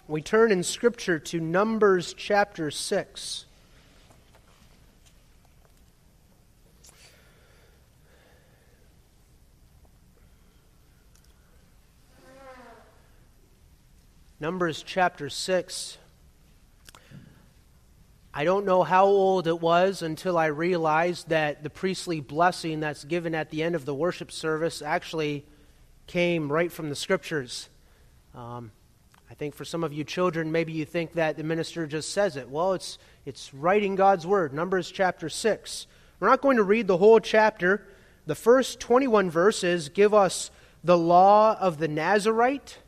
We turn in Scripture to Numbers chapter 6. Numbers chapter 6. I don't know how old it was until I realized that the priestly blessing that's given at the end of the worship service actually came right from the Scriptures. I think for some of you children, maybe you think that the minister just says it. Well, it's right in God's Word, Numbers chapter 6. We're not going to read the whole chapter. The first 21 verses give us the law of the Nazirite.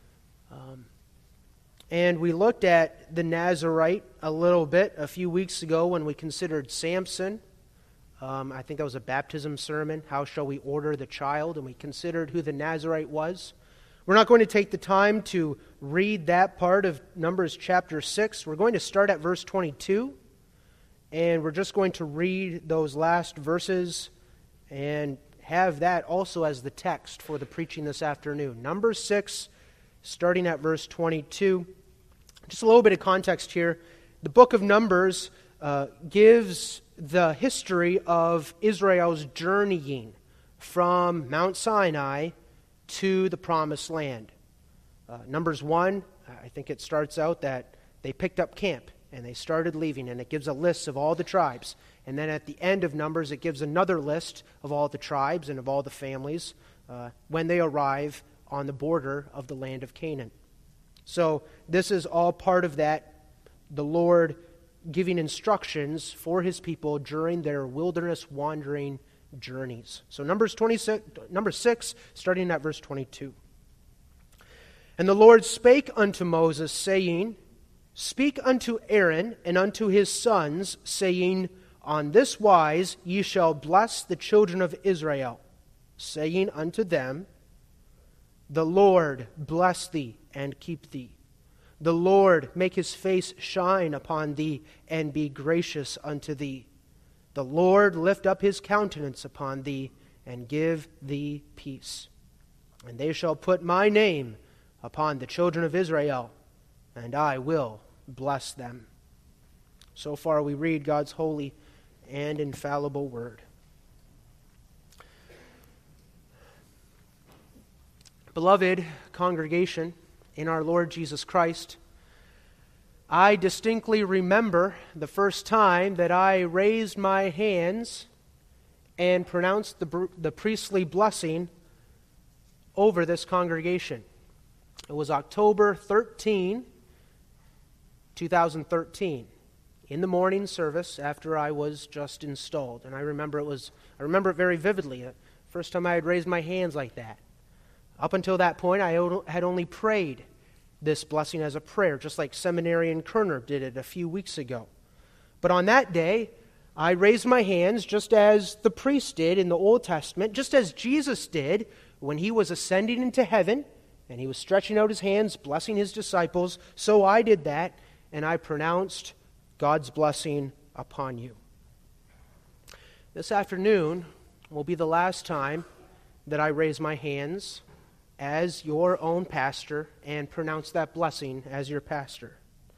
And we looked at the Nazirite a little bit a few weeks ago when we considered Samson. I think that was a baptism sermon, How Shall We Order the Child? And we considered who the Nazirite was. We're not going to take the time to read that part of Numbers chapter 6. We're going to start at verse 22, and we're just going to read those last verses and have that also as the text for the preaching this afternoon. Numbers 6, starting at verse 22. Just a little bit of context here. The book of Numbers gives the history of Israel's journeying from Mount Sinai to the Promised Land. Numbers 1, I think it starts out that they picked up camp and they started leaving, and it gives a list of all the tribes. And then at the end of Numbers, it gives another list of all the tribes and of all the families when they arrive on the border of the land of Canaan. So this is all part of that, the Lord giving instructions for His people during their wilderness wandering journeys. So number 6, starting at verse 22. And the Lord spake unto Moses, saying, Speak unto Aaron and unto his sons, saying, On this wise ye shall bless the children of Israel, saying unto them, The Lord bless thee and keep thee. The Lord make His face shine upon thee and be gracious unto thee. The Lord lift up His countenance upon thee and give thee peace. And they shall put my name upon the children of Israel, and I will bless them. So far we read God's holy and infallible word. Beloved congregation in our Lord Jesus Christ, I distinctly remember the first time that I raised my hands and pronounced the priestly blessing over this congregation. It was October 13, 2013, in the morning service after I was just installed. And I remember it very vividly. The first time I had raised my hands like that. Up until that point, I had only prayed this blessing as a prayer, just like Seminarian Kerner did it a few weeks ago. But on that day, I raised my hands just as the priest did in the Old Testament, just as Jesus did when He was ascending into heaven, and He was stretching out His hands, blessing His disciples. So I did that, and I pronounced God's blessing upon you. This afternoon will be the last time that I raise my hands as your own pastor and pronounce that blessing as your pastor.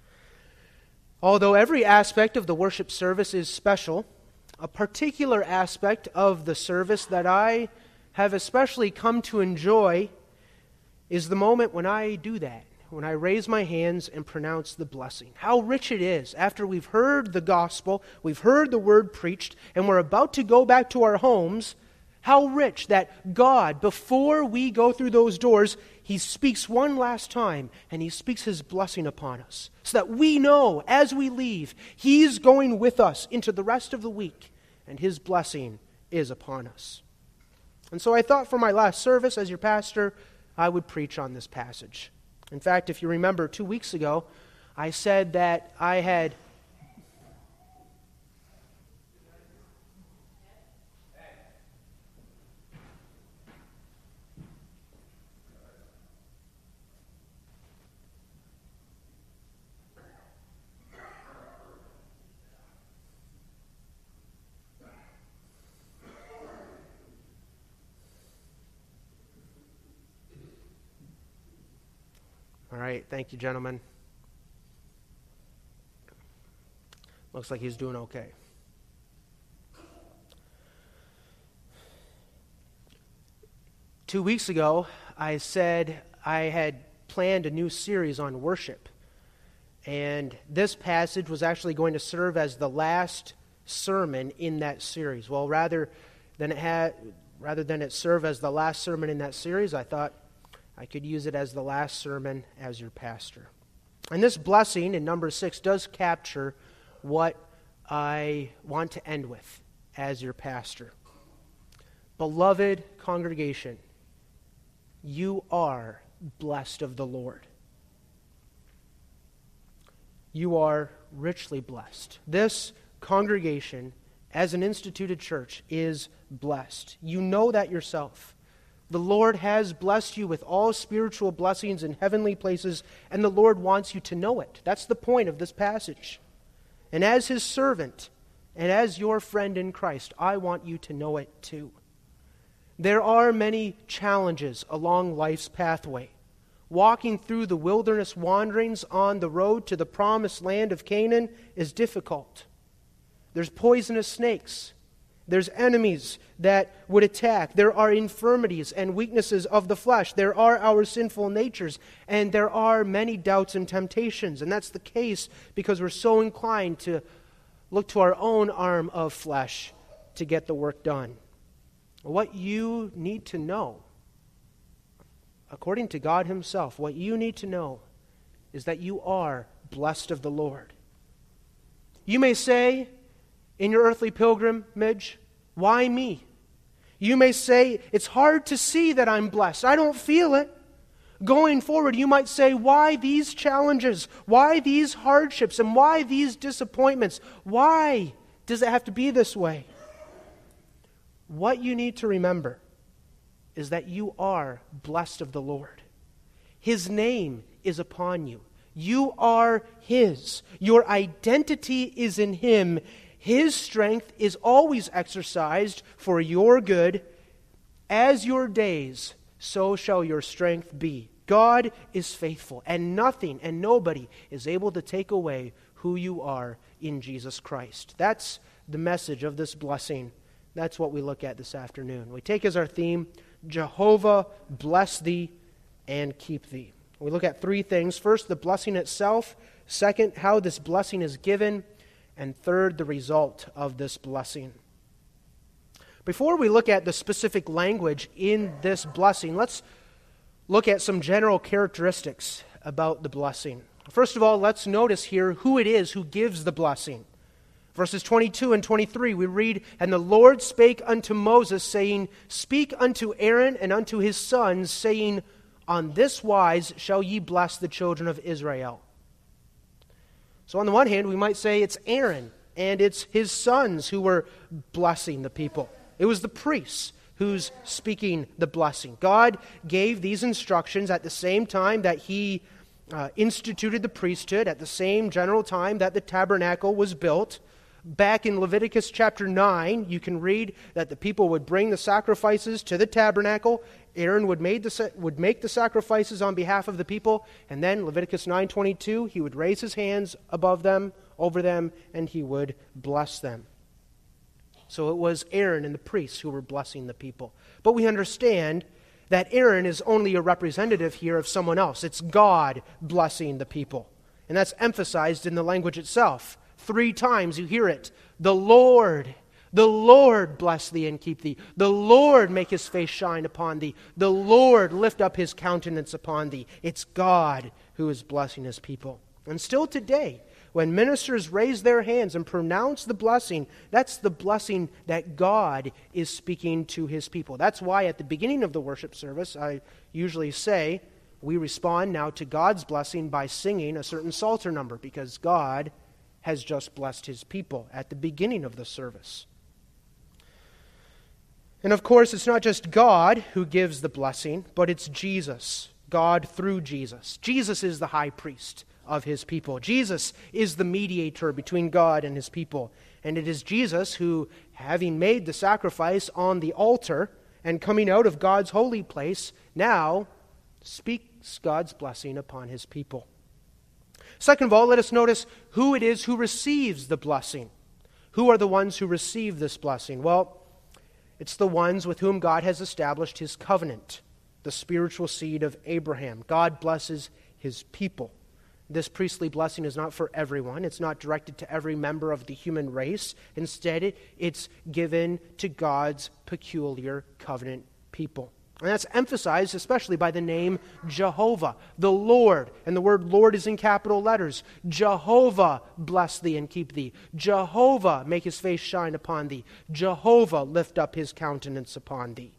Although every aspect of the worship service is special, a particular aspect of the service that I have especially come to enjoy is the moment when I do that, when I raise my hands and pronounce the blessing. How rich it is after we've heard the gospel, we've heard the word preached, and we're about to go back to our homes. How rich that God, before we go through those doors, He speaks one last time, and He speaks His blessing upon us, so that we know as we leave, He's going with us into the rest of the week, and His blessing is upon us. And so I thought for my last service as your pastor, I would preach on this passage. In fact, if you remember 2 weeks ago, I said that I had All right, thank you, gentlemen. Looks like he's doing okay. Two weeks ago, I said I had planned a new series on worship. And this passage was actually going to serve as the last sermon in that series. Well, rather than it serve as the last sermon in that series, I thought I could use it as the last sermon as your pastor. And this blessing in number 6 does capture what I want to end with as your pastor. Beloved congregation, you are blessed of the Lord. You are richly blessed. This congregation, as an instituted church, is blessed. You know that yourself. The Lord has blessed you with all spiritual blessings in heavenly places, and the Lord wants you to know it. That's the point of this passage. And as His servant, and as your friend in Christ, I want you to know it too. There are many challenges along life's pathway. Walking through the wilderness wanderings on the road to the promised land of Canaan is difficult. There's poisonous snakes. There's enemies that would attack. There are infirmities and weaknesses of the flesh. There are our sinful natures. And there are many doubts and temptations. And that's the case because we're so inclined to look to our own arm of flesh to get the work done. What you need to know, according to God Himself, what you need to know is that you are blessed of the Lord. You may say, in your earthly pilgrimage, why me? You may say, it's hard to see that I'm blessed. I don't feel it. Going forward, you might say, why these challenges? Why these hardships? And why these disappointments? Why does it have to be this way? What you need to remember is that you are blessed of the Lord. His name is upon you. You are His. Your identity is in Him. His strength is always exercised for your good. As your days, so shall your strength be. God is faithful, and nothing and nobody is able to take away who you are in Jesus Christ. That's the message of this blessing. That's what we look at this afternoon. We take as our theme, Jehovah bless thee and keep thee. We look at three things. First, the blessing itself. Second, how this blessing is given. And third, the result of this blessing. Before we look at the specific language in this blessing, let's look at some general characteristics about the blessing. First of all, let's notice here who it is who gives the blessing. Verses 22 and 23, we read, And the Lord spake unto Moses, saying, Speak unto Aaron and unto his sons, saying, On this wise shall ye bless the children of Israel. So on the one hand, we might say it's Aaron and it's his sons who were blessing the people. It was the priests who's speaking the blessing. God gave these instructions at the same time that He instituted the priesthood, at the same general time that the tabernacle was built. Back in Leviticus chapter 9, you can read that the people would bring the sacrifices to the tabernacle. Aaron would make the sacrifices on behalf of the people. And then Leviticus 9:22, he would raise his hands above them, over them, and he would bless them. So it was Aaron and the priests who were blessing the people. But we understand that Aaron is only a representative here of someone else. It's God blessing the people. And that's emphasized in the language itself. 3 times you hear it. The Lord bless thee and keep thee. The Lord make His face shine upon thee. The Lord lift up His countenance upon thee. It's God who is blessing His people. And still today, when ministers raise their hands and pronounce the blessing, that's the blessing that God is speaking to His people. That's why at the beginning of the worship service, I usually say, we respond now to God's blessing by singing a certain Psalter number, because God has just blessed His people at the beginning of the service. And of course, it's not just God who gives the blessing, but it's Jesus, God through Jesus. Jesus is the high priest of His people. Jesus is the mediator between God and His people. And it is Jesus who, having made the sacrifice on the altar and coming out of God's holy place, now speaks God's blessing upon His people. Second of all, let us notice who it is who receives the blessing. Who are the ones who receive this blessing? Well, it's the ones with whom God has established his covenant, the spiritual seed of Abraham. God blesses his people. This priestly blessing is not for everyone. It's not directed to every member of the human race. Instead, it's given to God's peculiar covenant people. And that's emphasized especially by the name Jehovah, the Lord. And the word Lord is in capital letters. Jehovah bless thee and keep thee. Jehovah make his face shine upon thee. Jehovah lift up his countenance upon thee.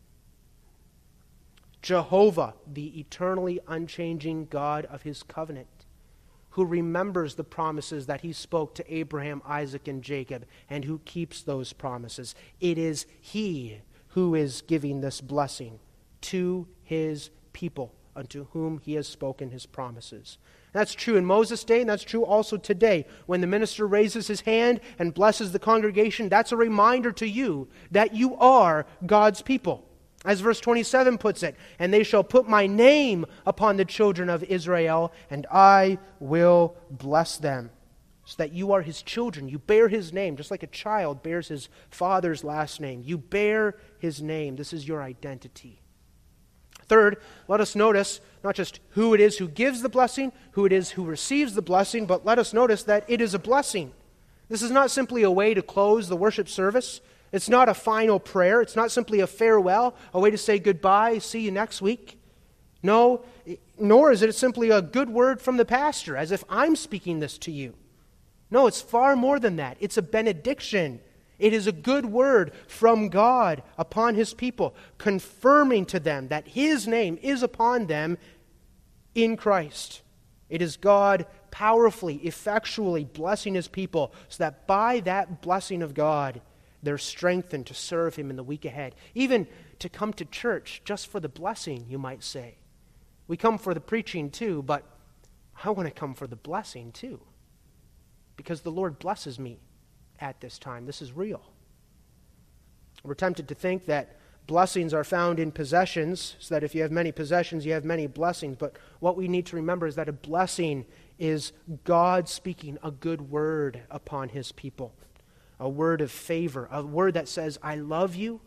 Jehovah, the eternally unchanging God of his covenant, who remembers the promises that he spoke to Abraham, Isaac, and Jacob, and who keeps those promises. It is he who is giving this blessing to his people, unto whom he has spoken his promises. That's true in Moses' day, and that's true also today. When the minister raises his hand and blesses the congregation, that's a reminder to you that you are God's people. As verse 27 puts it, and they shall put my name upon the children of Israel, and I will bless them. So that you are his children. You bear his name, just like a child bears his father's last name. You bear his name. This is your identity. Third, let us notice not just who it is who gives the blessing, who it is who receives the blessing, but let us notice that it is a blessing. This is not simply a way to close the worship service. It's not a final prayer. It's not simply a farewell, a way to say goodbye, see you next week. No, nor is it simply a good word from the pastor, as if I'm speaking this to you. No, it's far more than that. It's a benediction. It is a good word from God upon his people, confirming to them that his name is upon them in Christ. It is God powerfully, effectually blessing his people so that by that blessing of God, they're strengthened to serve him in the week ahead. Even to come to church just for the blessing, you might say. We come for the preaching too, but I want to come for the blessing too. Because the Lord blesses me at this time. This is real. We're tempted to think that blessings are found in possessions, so that if you have many possessions, you have many blessings. But what we need to remember is that a blessing is God speaking a good word upon his people. A word of favor, a word that says, I love you,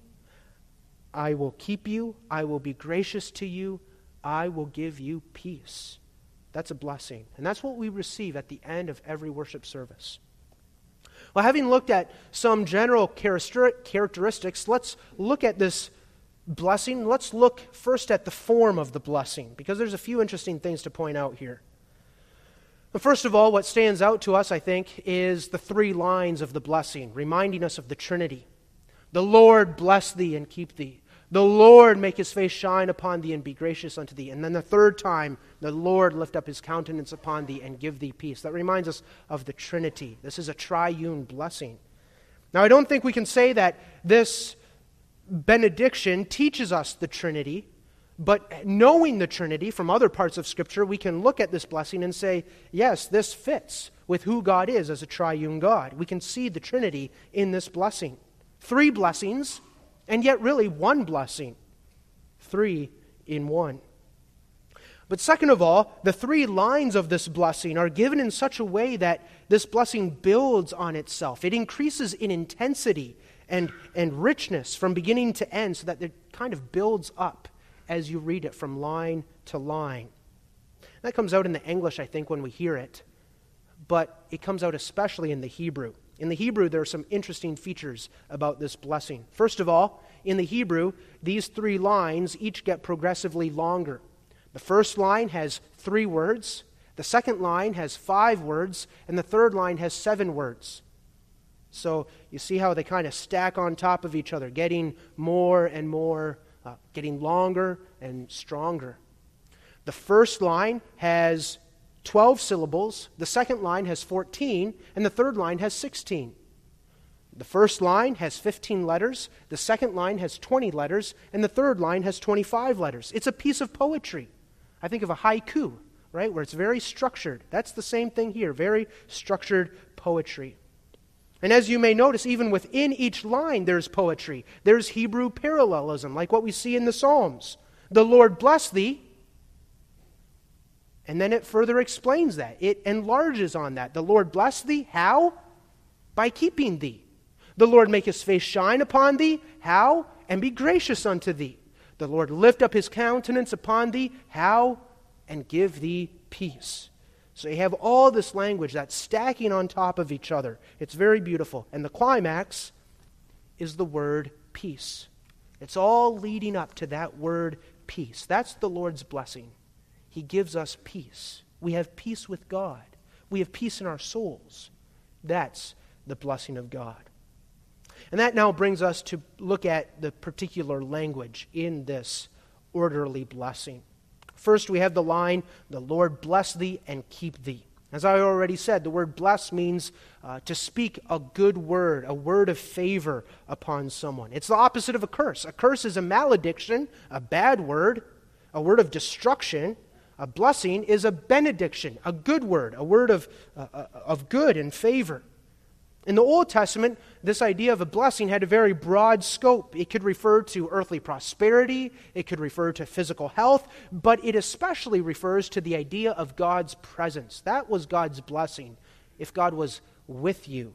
I will keep you, I will be gracious to you, I will give you peace. That's a blessing. And that's what we receive at the end of every worship service. Well, having looked at some general characteristics, let's look at this blessing. Let's look first at the form of the blessing, because there's a few interesting things to point out here. First of all, what stands out to us, I think, is the three lines of the blessing, reminding us of the Trinity. The Lord bless thee and keep thee. The Lord make his face shine upon thee and be gracious unto thee. And then the third time, the Lord lift up his countenance upon thee and give thee peace. That reminds us of the Trinity. This is a triune blessing. Now, I don't think we can say that this benediction teaches us the Trinity, but knowing the Trinity from other parts of Scripture, we can look at this blessing and say, yes, this fits with who God is as a triune God. We can see the Trinity in this blessing. Three blessings, and yet really one blessing. Three in one. But second of all, the three lines of this blessing are given in such a way that this blessing builds on itself. It increases in intensity and richness from beginning to end, so that it kind of builds up as you read it from line to line. That comes out in the English, I think, when we hear it, but it comes out especially in the Hebrew. In the Hebrew, there are some interesting features about this blessing. First of all, in the Hebrew, these three lines each get progressively longer. The first line has 3 words, the second line has 5 words, and the third line has 7 words. So you see how they kind of stack on top of each other, getting more and more, getting longer and stronger. The first line has 12 syllables, the second line has 14, and the third line has 16. The first line has 15 letters, the second line has 20 letters, and the third line has 25 letters. It's a piece of poetry. I think of a haiku, right, where it's very structured. That's the same thing here, very structured poetry. And as you may notice, even within each line there's poetry. There's Hebrew parallelism, like what we see in the Psalms. The Lord bless thee, And then it further explains that. It enlarges on that. The Lord bless thee. How? By keeping thee. The Lord make his face shine upon thee. How? And be gracious unto thee. The Lord lift up his countenance upon thee. How? And give thee peace. So you have all this language that's stacking on top of each other. It's very beautiful. And the climax is the word peace. It's all leading up to that word peace. That's the Lord's blessing. He gives us peace. We have peace with God. We have peace in our souls. That's the blessing of God. And that now brings us to look at the particular language in this orderly blessing. First, we have the line, the Lord bless thee and keep thee. As I already said, the word bless means to speak a good word, a word of favor upon someone. It's the opposite of a curse. A curse is a malediction, a bad word, a word of destruction. A blessing is a benediction, a good word, a word of good and favor. In the Old Testament, this idea of a blessing had a very broad scope. It could refer to earthly prosperity, it could refer to physical health, but it especially refers to the idea of God's presence. That was God's blessing, if God was with you.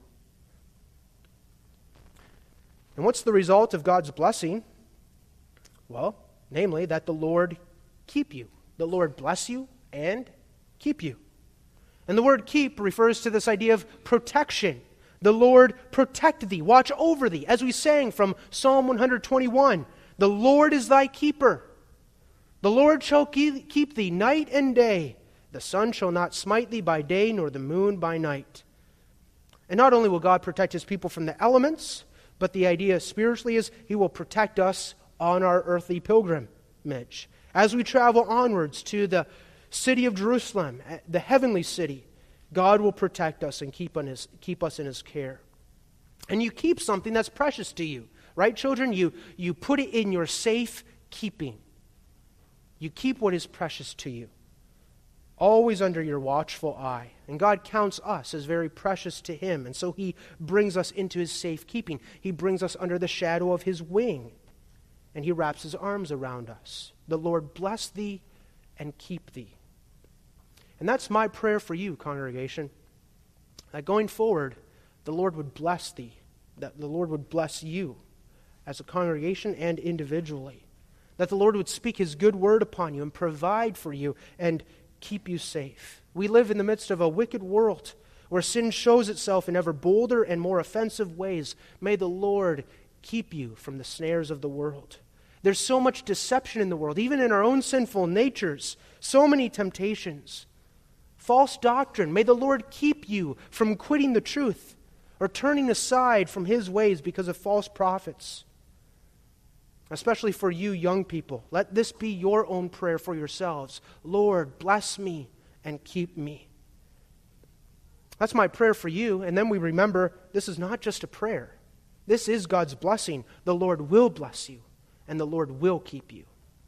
And what's the result of God's blessing? Well, namely, that the Lord keep you. The Lord bless you and keep you. And the word keep refers to this idea of protection. The Lord protect thee, watch over thee. As we sang from Psalm 121, the Lord is thy keeper. The Lord shall keep thee night and day. The sun shall not smite thee by day, nor the moon by night. And not only will God protect his people from the elements, but the idea spiritually is he will protect us on our earthly pilgrimage. As we travel onwards to the city of Jerusalem, the heavenly city, God will protect us and keep us in his care. And you keep something that's precious to you. Right, children? You put it in your safe keeping. You keep what is precious to you. Always under your watchful eye. And God counts us as very precious to him. And so he brings us into his safe keeping. He brings us under the shadow of his wing. And he wraps his arms around us. The Lord bless thee and keep thee. And that's my prayer for you, congregation. That going forward, the Lord would bless thee. That the Lord would bless you as a congregation and individually. That the Lord would speak his good word upon you and provide for you and keep you safe. We live in the midst of a wicked world where sin shows itself in ever bolder and more offensive ways. May the Lord keep you from the snares of the world. There's so much deception in the world, even in our own sinful natures. So many temptations. False doctrine. May the Lord keep you from quitting the truth or turning aside from his ways because of false prophets. Especially for you young people. Let this be your own prayer for yourselves. Lord, bless me and keep me. That's my prayer for you. And then we remember this is not just a prayer. This is God's blessing. The Lord will bless you and the Lord will keep you.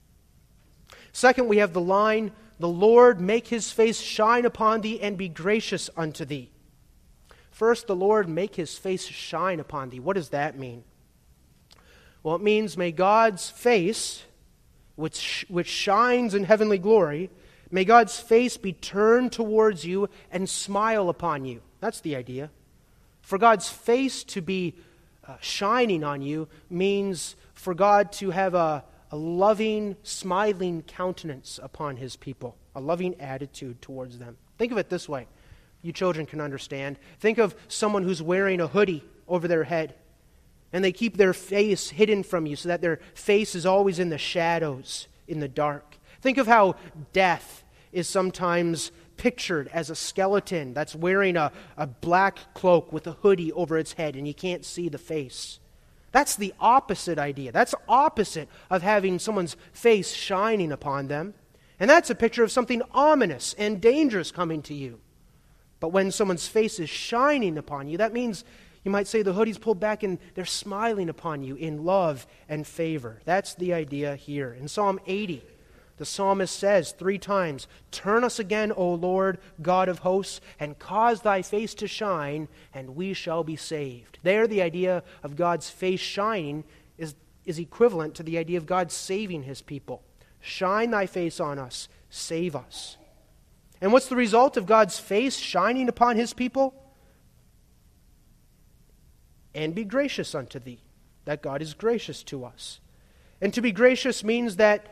Second, we have the line, the Lord make his face shine upon thee and be gracious unto thee. First, the Lord make his face shine upon thee. What does that mean? Well, it means may God's face, which shines in heavenly glory, may God's face be turned towards you and smile upon you. That's the idea. For God's face to be shining on you means for God to have a loving, smiling countenance upon his people, a loving attitude towards them. Think of it this way. You children can understand. Think of someone who's wearing a hoodie over their head, and they keep their face hidden from you so that their face is always in the shadows, in the dark. Think of how death is sometimes pictured as a skeleton that's wearing a black cloak with a hoodie over its head, and you can't see the face. That's the opposite idea. That's opposite of having someone's face shining upon them. And that's a picture of something ominous and dangerous coming to you. But when someone's face is shining upon you, that means you might say the hoodie's pulled back and they're smiling upon you in love and favor. That's the idea here. In Psalm 80, the psalmist says 3 times, "Turn us again, O Lord, God of hosts, and cause thy face to shine, and we shall be saved." There, the idea of God's face shining is equivalent to the idea of God saving his people. Shine thy face on us, save us. And what's the result of God's face shining upon his people? And be gracious unto thee. That God is gracious to us. And to be gracious means that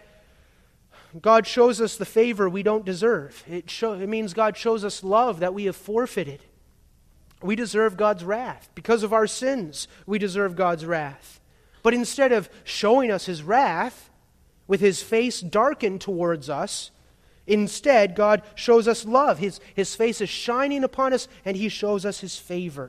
God shows us the favor we don't deserve. It means God shows us love that we have forfeited. We deserve God's wrath. Because of our sins, we deserve God's wrath. But instead of showing us his wrath, with his face darkened towards us, instead God shows us love. His face is shining upon us, and he shows us his favor.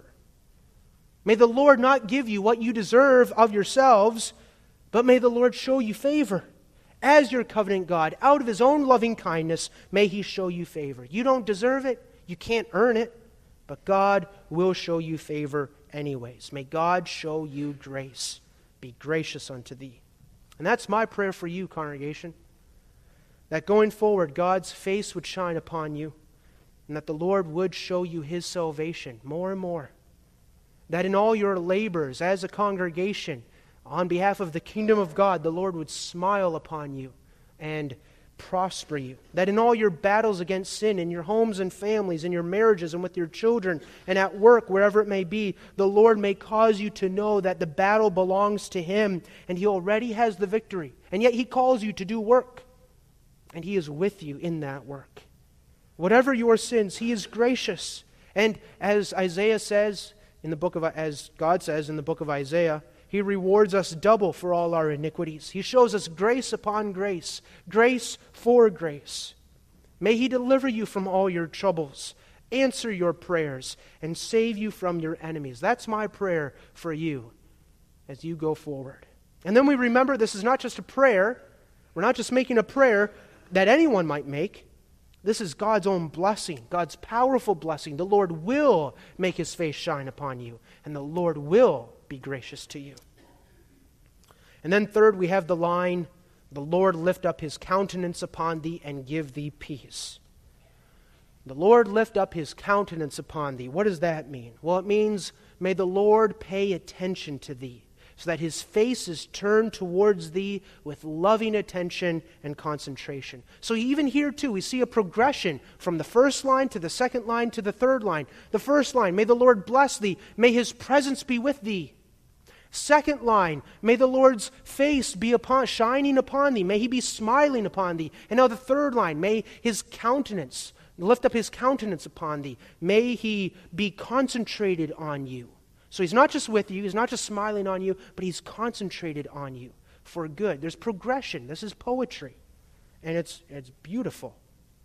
May the Lord not give you what you deserve of yourselves, but may the Lord show you favor. As your covenant God, out of his own loving kindness, may he show you favor. You don't deserve it. You can't earn it. But God will show you favor anyways. May God show you grace. Be gracious unto thee. And that's my prayer for you, congregation. That going forward, God's face would shine upon you, and that the Lord would show you his salvation more and more. That in all your labors as a congregation, on behalf of the kingdom of God, the Lord would smile upon you and prosper you. That in all your battles against sin, in your homes and families, in your marriages and with your children, and at work, wherever it may be, the Lord may cause you to know that the battle belongs to him, and he already has the victory. And yet he calls you to do work, and he is with you in that work. Whatever your sins, he is gracious. And as Isaiah says, as God says in the book of Isaiah, he rewards us double for all our iniquities. He shows us grace upon grace, grace for grace. May he deliver you from all your troubles, answer your prayers, and save you from your enemies. That's my prayer for you as you go forward. And then we remember this is not just a prayer. We're not just making a prayer that anyone might make. This is God's own blessing, God's powerful blessing. The Lord will make his face shine upon you, and the Lord will be gracious to you. And then third, we have the line, the Lord lift up his countenance upon thee and give thee peace. The Lord lift up his countenance upon thee. What does that mean? Well, it means may the Lord pay attention to thee, so that his face is turned towards thee with loving attention and concentration. So even here too, we see a progression from the first line to the second line to the third line. The first line, may the Lord bless thee, may his presence be with thee. Second line, may the Lord's face be shining upon thee, may he be smiling upon thee. And now the third line, may his countenance, lift up his countenance upon thee, may he be concentrated on you. So he's not just with you, he's not just smiling on you, but he's concentrated on you for good. There's progression. This is poetry. And it's beautiful.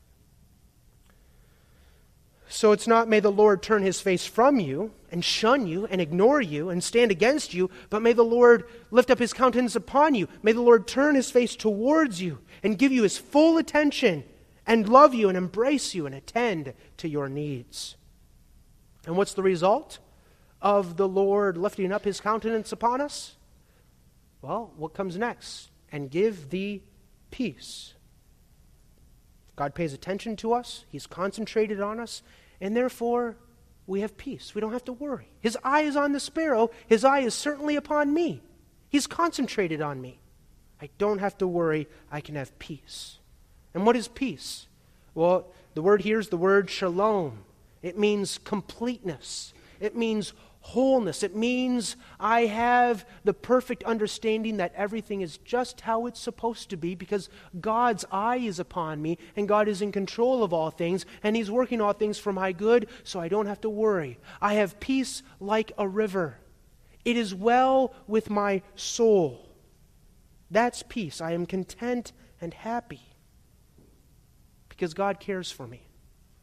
So it's not may the Lord turn his face from you and shun you and ignore you and stand against you, but may the Lord lift up his countenance upon you. May the Lord turn his face towards you and give you his full attention and love you and embrace you and attend to your needs. And what's the result of the Lord lifting up his countenance upon us? Well, what comes next? And give thee peace. God pays attention to us. He's concentrated on us. And therefore, we have peace. We don't have to worry. His eye is on the sparrow. His eye is certainly upon me. He's concentrated on me. I don't have to worry. I can have peace. And what is peace? Well, the word here is the word shalom. It means completeness. It means wholeness. It means I have the perfect understanding that everything is just how it's supposed to be because God's eye is upon me and God is in control of all things and he's working all things for my good, so I don't have to worry. I have peace like a river. It is well with my soul. That's peace. I am content and happy because God cares for me.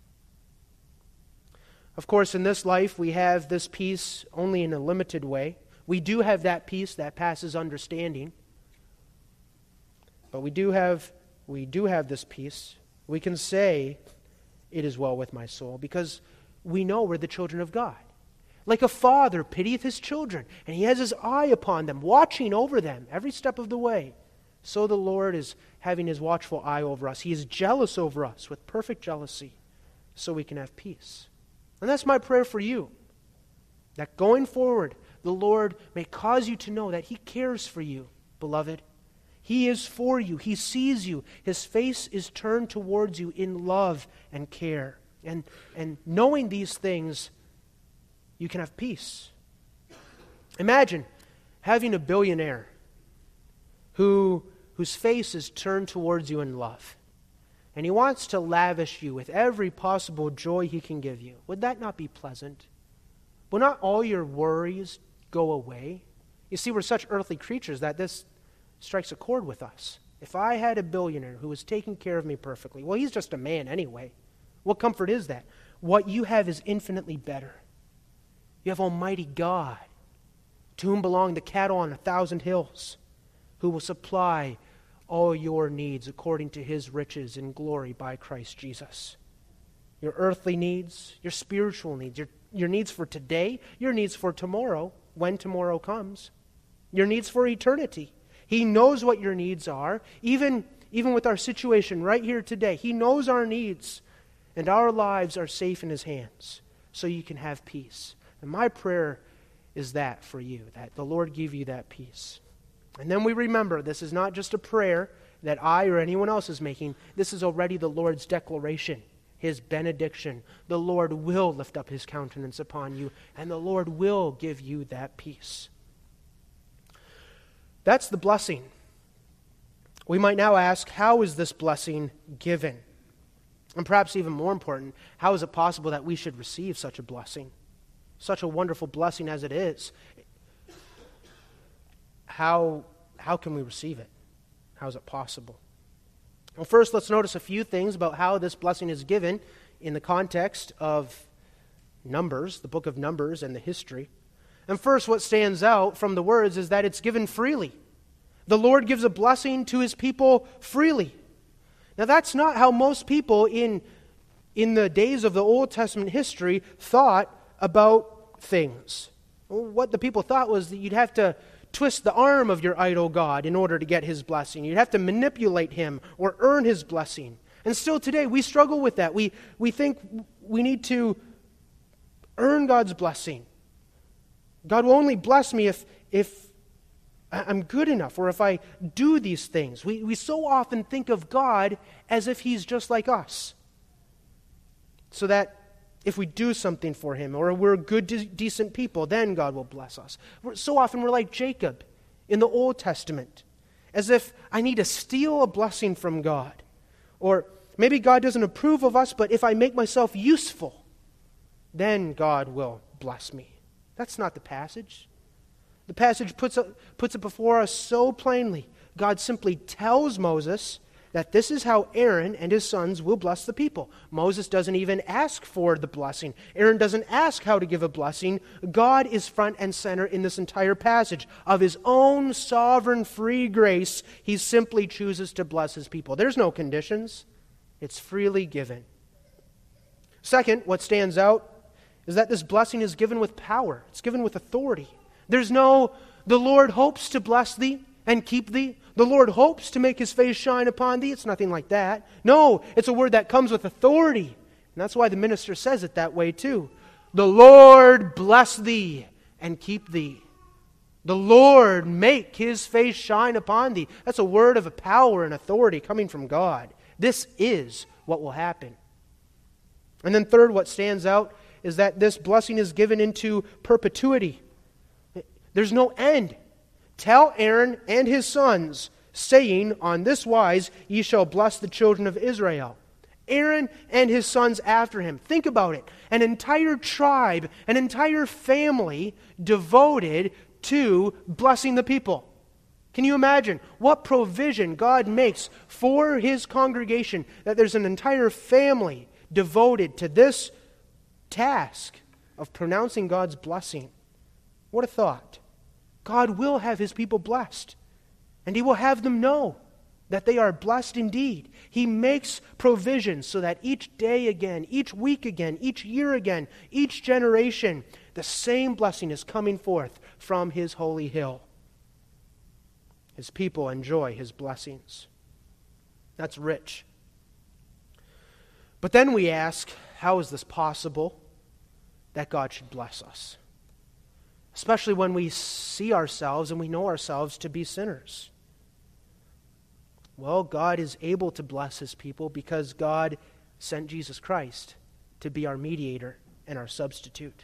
Of course, in this life, we have this peace only in a limited way. We do have that peace that passes understanding. But we do have this peace. We can say, it is well with my soul, because we know we're the children of God. Like a father pitieth his children, and he has his eye upon them, watching over them every step of the way. So the Lord is having his watchful eye over us. He is jealous over us with perfect jealousy, so we can have peace. And that's my prayer for you, that going forward, the Lord may cause you to know that he cares for you, beloved. He is for you. He sees you. His face is turned towards you in love and care. And knowing these things, you can have peace. Imagine having a billionaire whose face is turned towards you in love. And he wants to lavish you with every possible joy he can give you. Would that not be pleasant? Will not all your worries go away? You see, we're such earthly creatures that this strikes a chord with us. If I had a billionaire who was taking care of me perfectly, well, he's just a man anyway. What comfort is that? What you have is infinitely better. You have Almighty God, to whom belong the cattle on 1,000 hills, who will supply all your needs according to his riches in glory by Christ Jesus. Your earthly needs, your spiritual needs, your needs for today, your needs for tomorrow, when tomorrow comes, your needs for eternity. He knows what your needs are, even with our situation right here today. He knows our needs, and our lives are safe in his hands, so you can have peace. And my prayer is that for you, that the Lord give you that peace. And then we remember, this is not just a prayer that I or anyone else is making. This is already the Lord's declaration, his benediction. The Lord will lift up his countenance upon you, and the Lord will give you that peace. That's the blessing. We might now ask, how is this blessing given? And perhaps even more important, how is it possible that we should receive such a blessing? Such a wonderful blessing as it is. How can we receive it? How is it possible? Well, first, let's notice a few things about how this blessing is given in the context of Numbers, the book of Numbers and the history. And first, what stands out from the words is that it's given freely. The Lord gives a blessing to his people freely. Now, that's not how most people in the days of the Old Testament history thought about things. What the people thought was that you'd have to twist the arm of your idol god in order to get his blessing. You'd have to manipulate him or earn his blessing. And still today, we struggle with that. We think we need to earn God's blessing. God will only bless me if I'm good enough or if I do these things. We so often think of God as if he's just like us. So that if we do something for him or we're good, decent people, then God will bless us. So often we're like Jacob in the Old Testament, as if I need to steal a blessing from God. Or maybe God doesn't approve of us, but if I make myself useful, then God will bless me. That's not the passage. The passage puts it before us so plainly. God simply tells Moses that this is how Aaron and his sons will bless the people. Moses doesn't even ask for the blessing. Aaron doesn't ask how to give a blessing. God is front and center in this entire passage. Of his own sovereign free grace, he simply chooses to bless his people. There's no conditions. It's freely given. Second, what stands out is that this blessing is given with power. It's given with authority. There's no, the Lord hopes to bless thee and keep thee. The Lord hopes to make his face shine upon thee. It's nothing like that. No, it's a word that comes with authority. And that's why the minister says it that way too. The Lord bless thee and keep thee. The Lord make his face shine upon thee. That's a word of power and authority coming from God. This is what will happen. And then third, what stands out is that this blessing is given into perpetuity. There's no end. Tell Aaron and his sons, saying, on this wise ye shall bless the children of Israel. Aaron and his sons after him. Think about it. An entire tribe, an entire family devoted to blessing the people. Can you imagine what provision God makes for his congregation, that there's an entire family devoted to this task of pronouncing God's blessing? What a thought. God will have his people blessed, and he will have them know that they are blessed indeed. He makes provision so that each day again, each week again, each year again, each generation, the same blessing is coming forth from his holy hill. His people enjoy his blessings. That's rich. But then we ask, how is this possible that God should bless us? Especially when we see ourselves and we know ourselves to be sinners. Well, God is able to bless his people because God sent Jesus Christ to be our mediator and our substitute.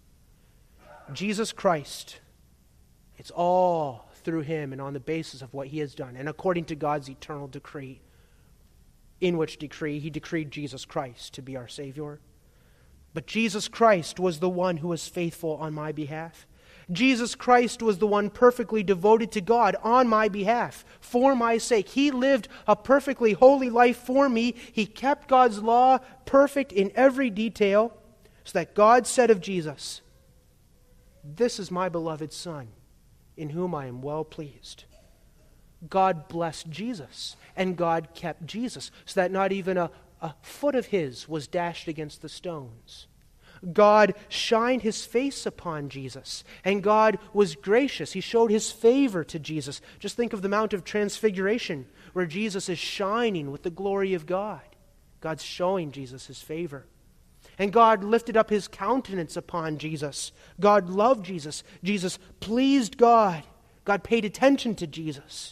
Jesus Christ, it's all through him and on the basis of what he has done, and according to God's eternal decree, in which decree he decreed Jesus Christ to be our Savior. But Jesus Christ was the one who was faithful on my behalf. Jesus Christ was the one perfectly devoted to God on my behalf, for my sake. He lived a perfectly holy life for me. He kept God's law perfect in every detail, so that God said of Jesus, "This is my beloved Son, in whom I am well pleased." God blessed Jesus, and God kept Jesus, so that not even a foot of his was dashed against the stones. God shined his face upon Jesus, and God was gracious. He showed his favor to Jesus. Just think of the Mount of Transfiguration, where Jesus is shining with the glory of God. God's showing Jesus his favor. And God lifted up his countenance upon Jesus. God loved Jesus. Jesus pleased God. God paid attention to Jesus.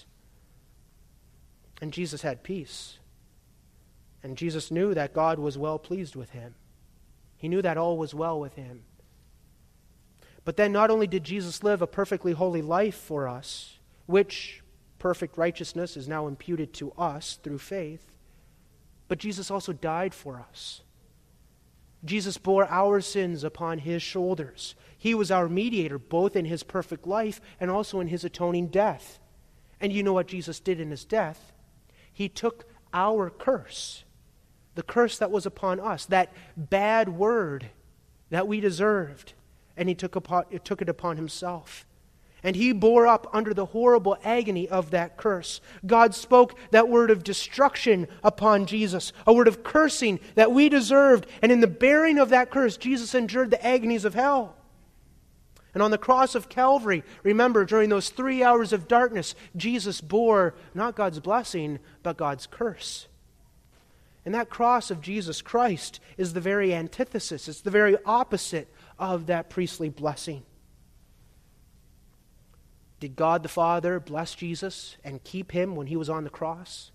And Jesus had peace. And Jesus knew that God was well pleased with him. He knew that all was well with him. But then not only did Jesus live a perfectly holy life for us, which perfect righteousness is now imputed to us through faith, but Jesus also died for us. Jesus bore our sins upon his shoulders. He was our mediator, both in his perfect life and also in his atoning death. And you know what Jesus did in his death? He took our curse, the curse that was upon us, that bad word that we deserved, and he took it upon himself. And he bore up under the horrible agony of that curse. God spoke that word of destruction upon Jesus, a word of cursing that we deserved. And in the bearing of that curse, Jesus endured the agonies of hell. And on the cross of Calvary, remember, during those 3 hours of darkness, Jesus bore not God's blessing, but God's curse. And that cross of Jesus Christ is the very antithesis. It's the very opposite of that priestly blessing. Did God the Father bless Jesus and keep him when he was on the cross?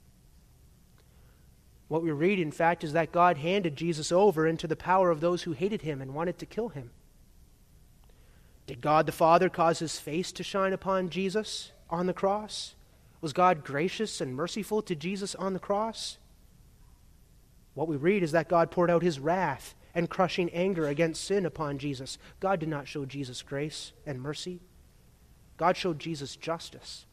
What we read, in fact, is that God handed Jesus over into the power of those who hated him and wanted to kill him. Did God the Father cause his face to shine upon Jesus on the cross? Was God gracious and merciful to Jesus on the cross? What we read is that God poured out his wrath and crushing anger against sin upon Jesus. God did not show Jesus grace and mercy. God showed Jesus justice.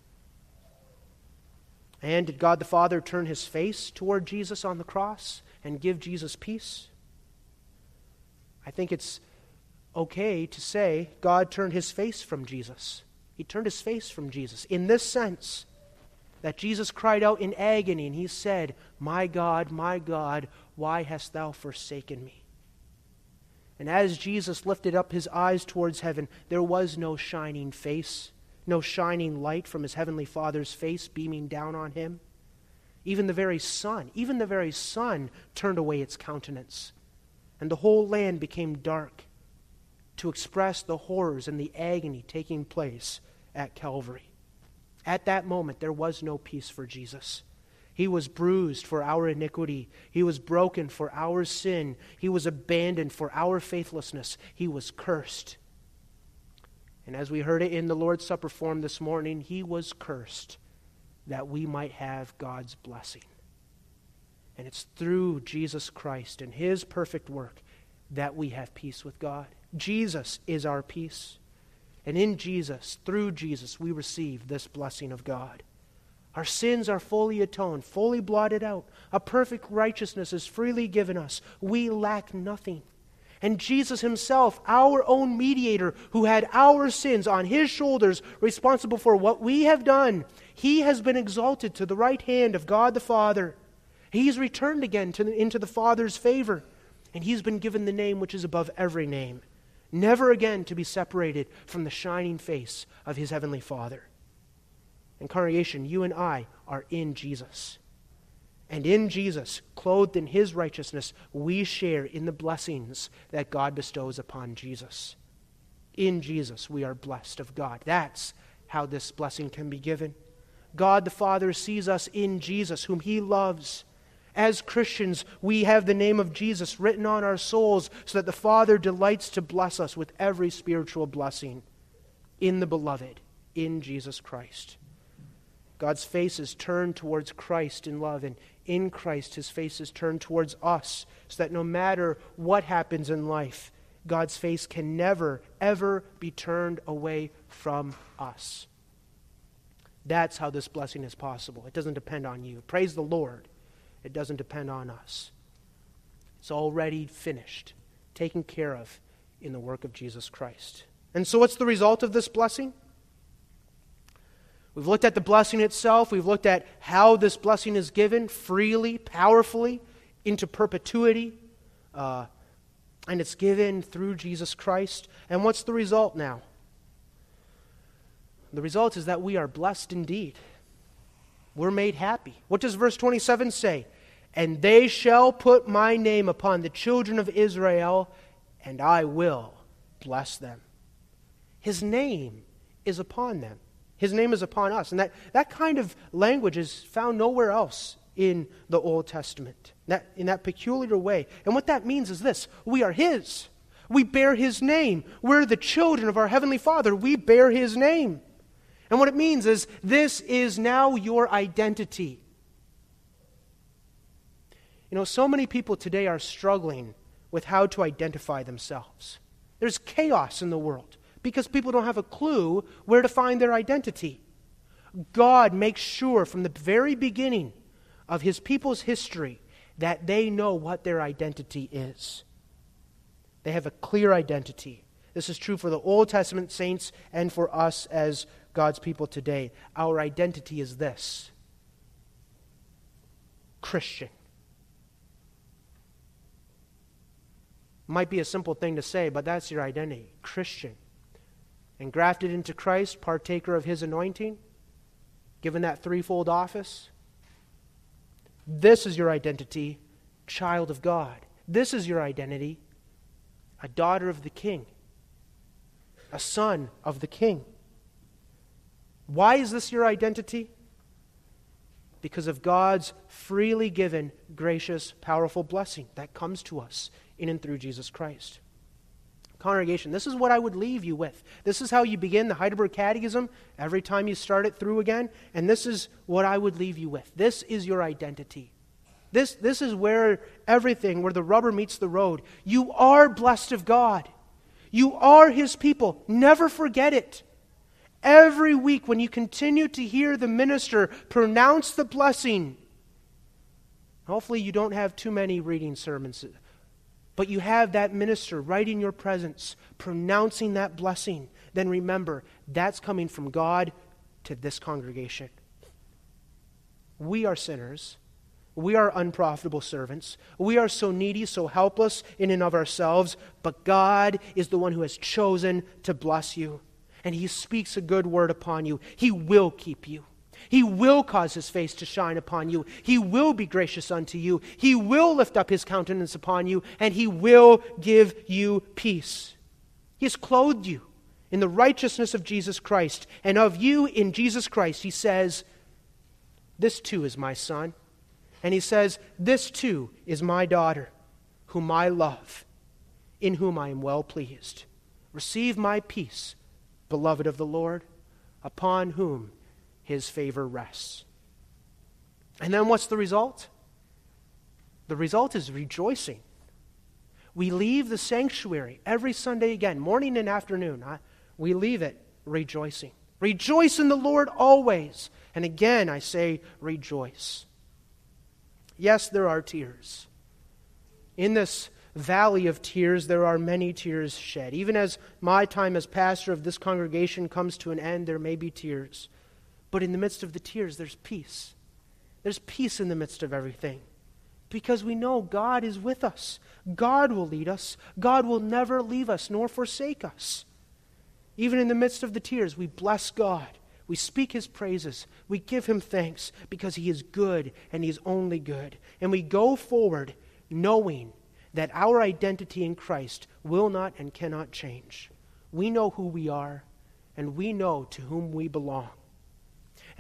And did God the Father turn his face toward Jesus on the cross and give Jesus peace? I think it's okay to say God turned his face from Jesus. He turned his face from Jesus in this sense, that Jesus cried out in agony and he said, my God, why hast thou forsaken me?" And as Jesus lifted up his eyes towards heaven, there was no shining face, no shining light from his heavenly Father's face beaming down on him. Even the very sun turned away its countenance, and the whole land became dark to express the horrors and the agony taking place at Calvary. At that moment, there was no peace for Jesus. He was bruised for our iniquity. He was broken for our sin. He was abandoned for our faithlessness. He was cursed. And as we heard it in the Lord's Supper form this morning, he was cursed that we might have God's blessing. And it's through Jesus Christ and his perfect work that we have peace with God. Jesus is our peace. And in Jesus, through Jesus, we receive this blessing of God. Our sins are fully atoned, fully blotted out. A perfect righteousness is freely given us. We lack nothing. And Jesus himself, our own mediator, who had our sins on his shoulders, responsible for what we have done, he has been exalted to the right hand of God the Father. He's returned again into the Father's favor. And he's been given the name which is above every name, never again to be separated from the shining face of his heavenly Father. And congregation, you and I are in Jesus. And in Jesus, clothed in his righteousness, we share in the blessings that God bestows upon Jesus. In Jesus, we are blessed of God. That's how this blessing can be given. God the Father sees us in Jesus, whom He loves. As Christians, we have the name of Jesus written on our souls so that the Father delights to bless us with every spiritual blessing in the Beloved, in Jesus Christ. God's face is turned towards Christ in love, and in Christ His face is turned towards us, so that no matter what happens in life, God's face can never, ever be turned away from us. That's how this blessing is possible. It doesn't depend on you. Praise the Lord. It doesn't depend on us. It's already finished, taken care of in the work of Jesus Christ. And so what's the result of this blessing? We've looked at the blessing itself. We've looked at how this blessing is given freely, powerfully, into perpetuity. And it's given through Jesus Christ. And what's the result now? The result is that we are blessed indeed. We're made happy. What does verse 27 say? And they shall put my name upon the children of Israel, and I will bless them. His name is upon them. His name is upon us. And that kind of language is found nowhere else in the Old Testament, in that peculiar way. And what that means is this: we are His. We bear His name. We're the children of our Heavenly Father. We bear His name. And what it means is, this is now your identity. You know, so many people today are struggling with how to identify themselves. There's chaos in the world because people don't have a clue where to find their identity. God makes sure from the very beginning of His people's history that they know what their identity is. They have a clear identity. This is true for the Old Testament saints and for us as God's people today. Our identity is this: Christian. Might be a simple thing to say, but that's your identity: Christian. And grafted into Christ, partaker of His anointing, given that threefold office. This is your identity: child of God. This is your identity: a daughter of the King, a son of the King. Why is this your identity? Because of God's freely given, gracious, powerful blessing that comes to us in and through Jesus Christ. Congregation, this is what I would leave you with. This is how you begin the Heidelberg Catechism every time you start it through again, and this is what I would leave you with. This is your identity. This is where everything, where the rubber meets the road. You are blessed of God. You are His people. Never forget it. Every week when you continue to hear the minister pronounce the blessing, hopefully you don't have too many reading sermons, but you have that minister right in your presence pronouncing that blessing, then remember, that's coming from God to this congregation. We are sinners. We are unprofitable servants. We are so needy, so helpless in and of ourselves, but God is the one who has chosen to bless you. And He speaks a good word upon you. He will keep you. He will cause His face to shine upon you. He will be gracious unto you. He will lift up His countenance upon you, and He will give you peace. He has clothed you in the righteousness of Jesus Christ, and of you in Jesus Christ, He says, this too is my son. And He says, this too is my daughter, whom I love, in whom I am well pleased. Receive my peace, beloved of the Lord, upon whom His favor rests. And then what's the result? The result is rejoicing. We leave the sanctuary every Sunday again, morning and afternoon. We leave it rejoicing. Rejoice in the Lord always. And again, I say rejoice. Yes, there are tears. In this valley of tears, there are many tears shed. Even as my time as pastor of this congregation comes to an end, there may be tears. But in the midst of the tears, there's peace. There's peace in the midst of everything. Because we know God is with us. God will lead us. God will never leave us nor forsake us. Even in the midst of the tears, we bless God. We speak His praises. We give Him thanks because He is good and He is only good. And we go forward knowing that our identity in Christ will not and cannot change. We know who we are, and we know to whom we belong.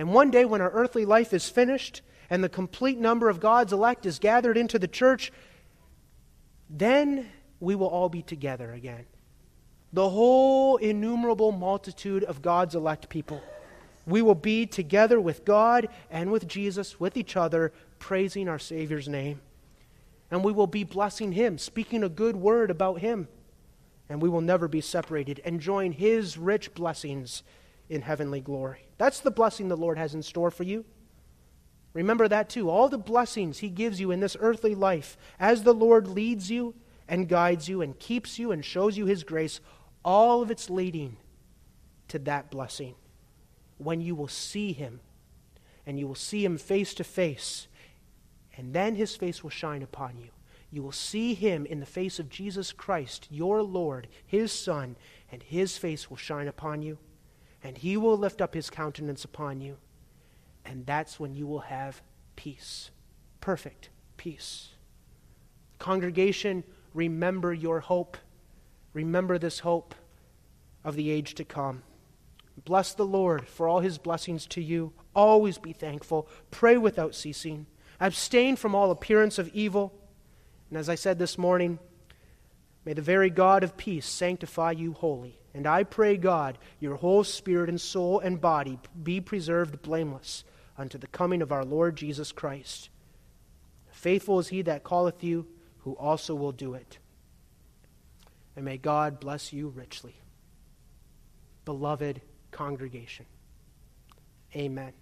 And one day when our earthly life is finished and the complete number of God's elect is gathered into the church, then we will all be together again. The whole innumerable multitude of God's elect people. We will be together with God and with Jesus, with each other, praising our Savior's name. And we will be blessing Him, speaking a good word about Him. And we will never be separated, enjoying His rich blessings in heavenly glory. That's the blessing the Lord has in store for you. Remember that too. All the blessings He gives you in this earthly life, as the Lord leads you and guides you and keeps you and shows you His grace, all of it's leading to that blessing. When you will see Him, and you will see Him face to face, and then His face will shine upon you. You will see Him in the face of Jesus Christ, your Lord, His Son, and His face will shine upon you, and He will lift up His countenance upon you, and that's when you will have peace, perfect peace. Congregation, remember your hope. Remember this hope of the age to come. Bless the Lord for all His blessings to you. Always be thankful. Pray without ceasing. Abstain from all appearance of evil. And as I said this morning, may the very God of peace sanctify you wholly. And I pray, God, your whole spirit and soul and body be preserved blameless unto the coming of our Lord Jesus Christ. Faithful is He that calleth you, who also will do it. And may God bless you richly. Beloved congregation. Amen.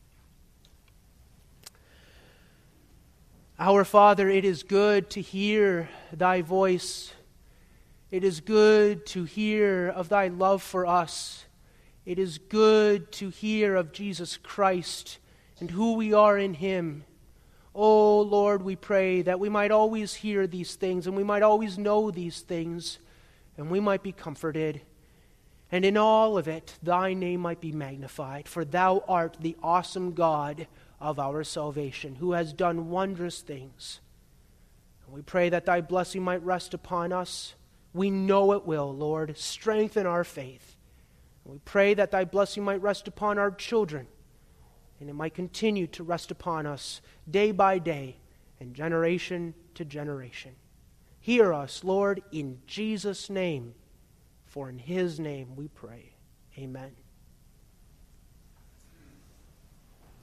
Our Father, it is good to hear Thy voice. It is good to hear of Thy love for us. It is good to hear of Jesus Christ and who we are in Him. Oh, Lord, we pray that we might always hear these things and we might always know these things and we might be comforted. And in all of it, Thy name might be magnified, for Thou art the awesome God of our salvation, who has done wondrous things. And we pray that Thy blessing might rest upon us. We know it will, Lord. Strengthen our faith. And we pray that Thy blessing might rest upon our children, and it might continue to rest upon us day by day and generation to generation. Hear us, Lord, in Jesus' name, for in His name we pray. Amen.